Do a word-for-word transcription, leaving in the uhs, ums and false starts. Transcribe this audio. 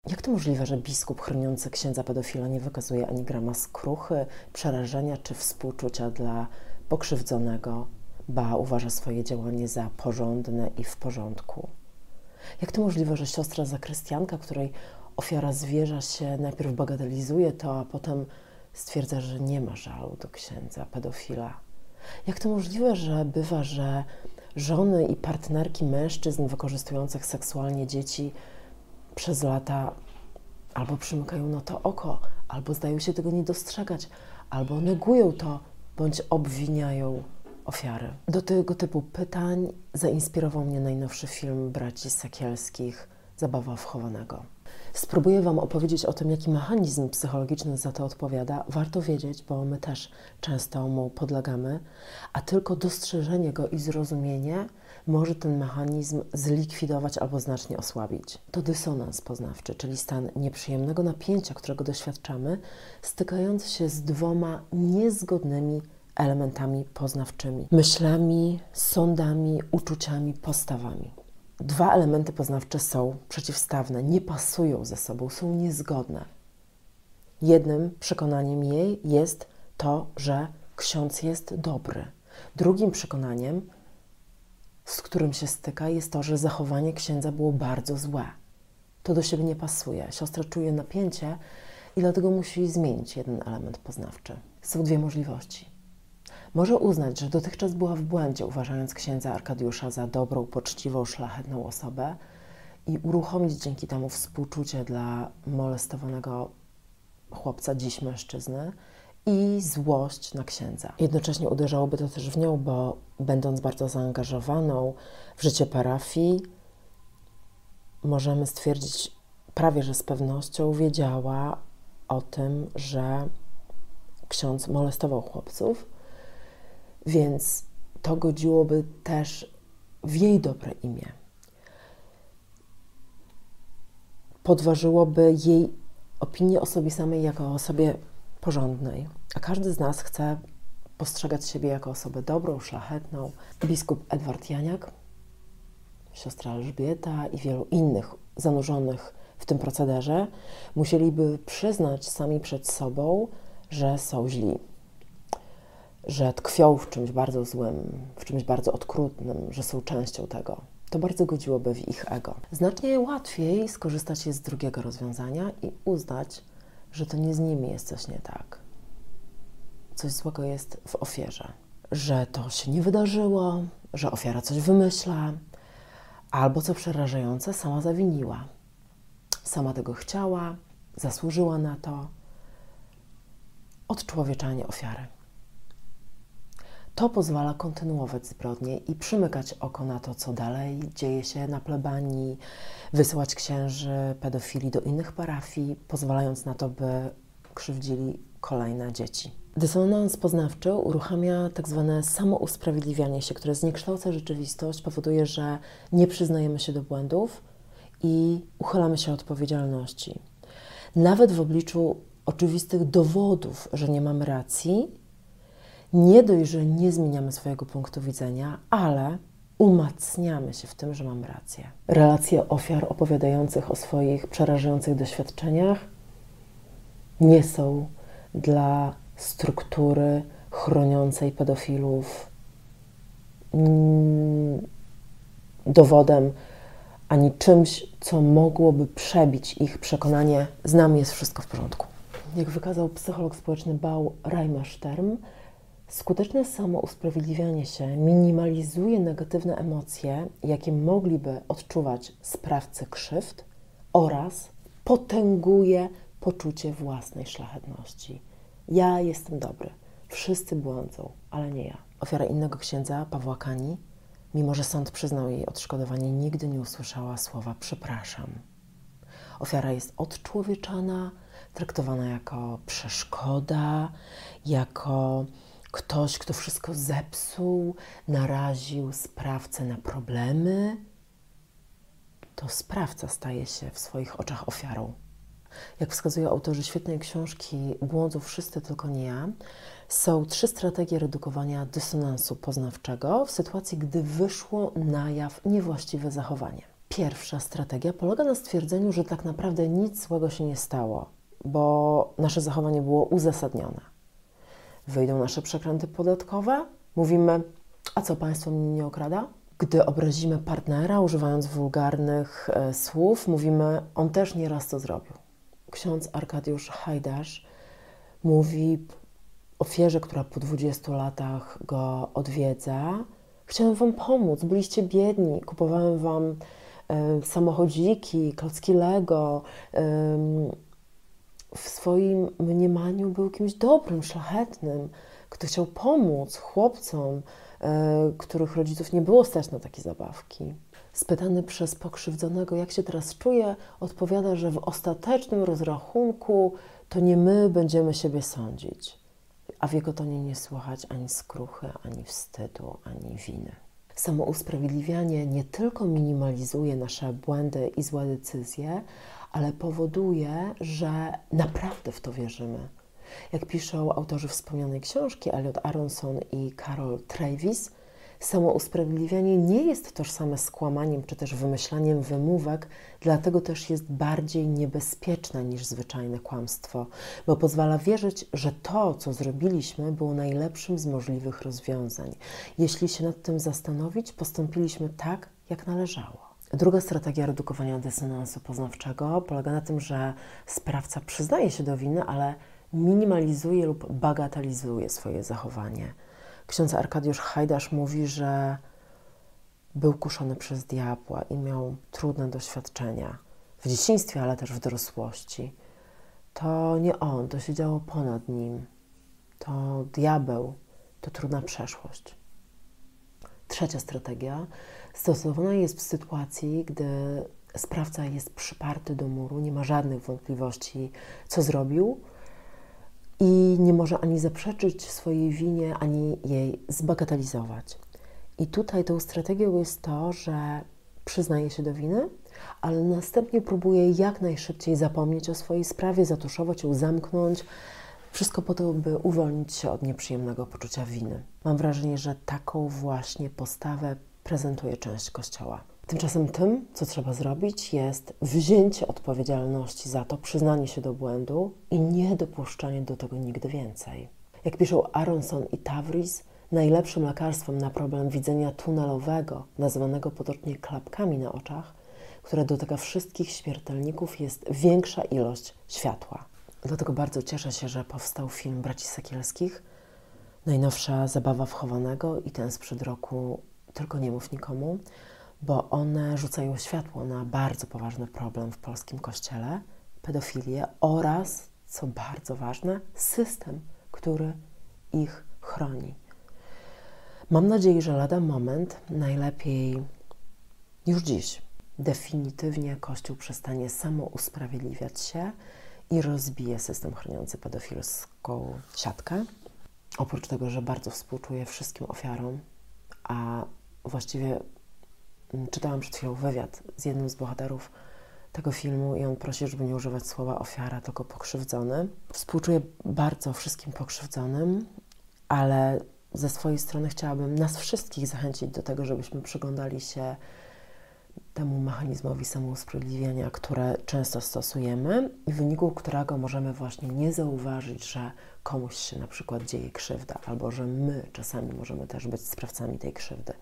Jak to możliwe, że biskup chroniący księdza pedofila nie wykazuje ani grama skruchy, przerażenia czy współczucia dla pokrzywdzonego, ba uważa swoje działanie za porządne i w porządku? Jak to możliwe, że siostra zakrystianka, której ofiara zwierza się najpierw bagatelizuje to, a potem stwierdza, że nie ma żalu do księdza pedofila? Jak to możliwe, że bywa, że żony i partnerki mężczyzn wykorzystujących seksualnie dzieci przez lata albo przymykają na to oko, albo zdają się tego nie dostrzegać, albo negują to, bądź obwiniają ofiary? Do tego typu pytań zainspirował mnie najnowszy film braci Sekielskich Zabawa wchowanego. Spróbuję Wam opowiedzieć o tym, jaki mechanizm psychologiczny za to odpowiada. Warto wiedzieć, bo my też często mu podlegamy, a tylko dostrzeżenie go i zrozumienie może ten mechanizm zlikwidować albo znacznie osłabić. To dysonans poznawczy, czyli stan nieprzyjemnego napięcia, którego doświadczamy, stykając się z dwoma niezgodnymi elementami poznawczymi: myślami, sądami, uczuciami, postawami. Dwa elementy poznawcze są przeciwstawne, nie pasują ze sobą, są niezgodne. Jednym przekonaniem jej jest to, że ksiądz jest dobry. Drugim przekonaniem, z którym się styka, jest to, że zachowanie księdza było bardzo złe. To do siebie nie pasuje. Siostra czuje napięcie i dlatego musi zmienić jeden element poznawczy. Są dwie możliwości. Może uznać, że dotychczas była w błędzie, uważając księdza Arkadiusza za dobrą, poczciwą, szlachetną osobę i uruchomić dzięki temu współczucie dla molestowanego chłopca, dziś mężczyzny, i złość na księdza. Jednocześnie uderzałoby to też w nią, bo będąc bardzo zaangażowaną w życie parafii, możemy stwierdzić prawie że z pewnością, wiedziała o tym, że ksiądz molestował chłopców, więc to godziłoby też w jej dobre imię. Podważyłoby jej opinię o sobie samej jako o osobie porządnej. A każdy z nas chce postrzegać siebie jako osobę dobrą, szlachetną. Biskup Edward Janiak, siostra Elżbieta i wielu innych zanurzonych w tym procederze musieliby przyznać sami przed sobą, że są źli, że tkwią w czymś bardzo złym, w czymś bardzo okrutnym, że są częścią tego. To bardzo godziłoby w ich ego. Znacznie łatwiej skorzystać jest z drugiego rozwiązania i uznać, że to nie z nimi jest coś nie tak. Coś złego jest w ofierze. Że to się nie wydarzyło, że ofiara coś wymyśla, albo co przerażające, sama zawiniła. Sama tego chciała, zasłużyła na to. Odczłowieczanie ofiary. To pozwala kontynuować zbrodnie i przymykać oko na to, co dalej dzieje się na plebanii, wysyłać księży pedofili do innych parafii, pozwalając na to, by krzywdzili kolejne dzieci. Dysonans poznawczy uruchamia tak zwane samousprawiedliwianie się, które zniekształca rzeczywistość, powoduje, że nie przyznajemy się do błędów i uchylamy się od odpowiedzialności. Nawet w obliczu oczywistych dowodów, że nie mamy racji, nie dość, że nie zmieniamy swojego punktu widzenia, ale umacniamy się w tym, że mamy rację. Relacje ofiar opowiadających o swoich przerażających doświadczeniach nie są dla struktury chroniącej pedofilów dowodem ani czymś, co mogłoby przebić ich przekonanie: z nami jest wszystko w porządku. Jak wykazał psycholog społeczny Bał Reimerszterm, skuteczne samousprawiedliwianie się minimalizuje negatywne emocje, jakie mogliby odczuwać sprawcy krzywd, oraz potęguje poczucie własnej szlachetności. Ja jestem dobry, wszyscy błądzą, ale nie ja. Ofiara innego księdza, Pawła Kani, mimo że sąd przyznał jej odszkodowanie, nigdy nie usłyszała słowa przepraszam. Ofiara jest odczłowieczana, traktowana jako przeszkoda, jako ktoś, kto wszystko zepsuł, naraził sprawcę na problemy. To sprawca staje się w swoich oczach ofiarą. Jak wskazują autorzy świetnej książki Błądzą wszyscy, tylko nie ja, są trzy strategie redukowania dysonansu poznawczego w sytuacji, gdy wyszło na jaw niewłaściwe zachowanie. Pierwsza strategia polega na stwierdzeniu, że tak naprawdę nic złego się nie stało, bo nasze zachowanie było uzasadnione. Wyjdą nasze przekręty podatkowe, mówimy, a co, państwo mnie nie okrada? Gdy obrazimy partnera, używając wulgarnych e, słów, mówimy, on też nieraz to zrobił. Ksiądz Arkadiusz Hajdasz mówi ofierze, która po dwudziestu latach go odwiedza, chciałem wam pomóc, byliście biedni, kupowałem wam e, samochodziki, klocki Lego, e, w swoim mniemaniu był kimś dobrym, szlachetnym, kto chciał pomóc chłopcom, e, których rodziców nie było stać na takie zabawki. Spytany przez pokrzywdzonego, jak się teraz czuje, odpowiada, że w ostatecznym rozrachunku to nie my będziemy siebie sądzić, a w jego tonie nie słychać ani skruchy, ani wstydu, ani winy. Samousprawiedliwianie nie tylko minimalizuje nasze błędy i złe decyzje, ale powoduje, że naprawdę w to wierzymy. Jak piszą autorzy wspomnianej książki, Elliot Aronson i Carol Travis, samousprawiedliwianie nie jest tożsame z kłamaniem czy też wymyślaniem wymówek, dlatego też jest bardziej niebezpieczne niż zwyczajne kłamstwo, bo pozwala wierzyć, że to, co zrobiliśmy, było najlepszym z możliwych rozwiązań. Jeśli się nad tym zastanowić, postąpiliśmy tak, jak należało. Druga strategia redukowania dysonansu poznawczego polega na tym, że sprawca przyznaje się do winy, ale minimalizuje lub bagatelizuje swoje zachowanie. Ksiądz Arkadiusz Hajdasz mówi, że był kuszony przez diabła i miał trudne doświadczenia w dzieciństwie, ale też w dorosłości. To nie on, to się działo ponad nim. To diabeł, to trudna przeszłość. Trzecia strategia stosowana jest w sytuacji, gdy sprawca jest przyparty do muru, nie ma żadnych wątpliwości, co zrobił i nie może ani zaprzeczyć swojej winie, ani jej zbagatelizować. I tutaj tą strategią jest to, że przyznaje się do winy, ale następnie próbuje jak najszybciej zapomnieć o swojej sprawie, zatuszować ją, zamknąć. Wszystko po to, by uwolnić się od nieprzyjemnego poczucia winy. Mam wrażenie, że taką właśnie postawę prezentuje część Kościoła. Tymczasem tym, co trzeba zrobić, jest wzięcie odpowiedzialności za to, przyznanie się do błędu i niedopuszczanie do tego nigdy więcej. Jak piszą Aronson i Tavris, najlepszym lekarstwem na problem widzenia tunelowego, nazwanego potocznie klapkami na oczach, które dotyka wszystkich śmiertelników, jest większa ilość światła. Dlatego bardzo cieszę się, że powstał film Braci Sekielskich, najnowsza zabawa wchowanego i ten sprzed roku Tylko nie mów nikomu, bo one rzucają światło na bardzo poważny problem w polskim kościele, pedofilię oraz, co bardzo ważne, system, który ich chroni. Mam nadzieję, że lada moment, najlepiej już dziś, definitywnie Kościół przestanie samousprawiedliwiać się i rozbije system chroniący pedofilską siatkę. Oprócz tego, że bardzo współczuję wszystkim ofiarom, a właściwie czytałam przed chwilą wywiad z jednym z bohaterów tego filmu i on prosi, żeby nie używać słowa ofiara, tylko pokrzywdzony. Współczuję bardzo wszystkim pokrzywdzonym, ale ze swojej strony chciałabym nas wszystkich zachęcić do tego, żebyśmy przyglądali się temu mechanizmowi samousprawiedliwiania, które często stosujemy i w wyniku którego możemy właśnie nie zauważyć, że komuś się na przykład dzieje krzywda, albo że my czasami możemy też być sprawcami tej krzywdy.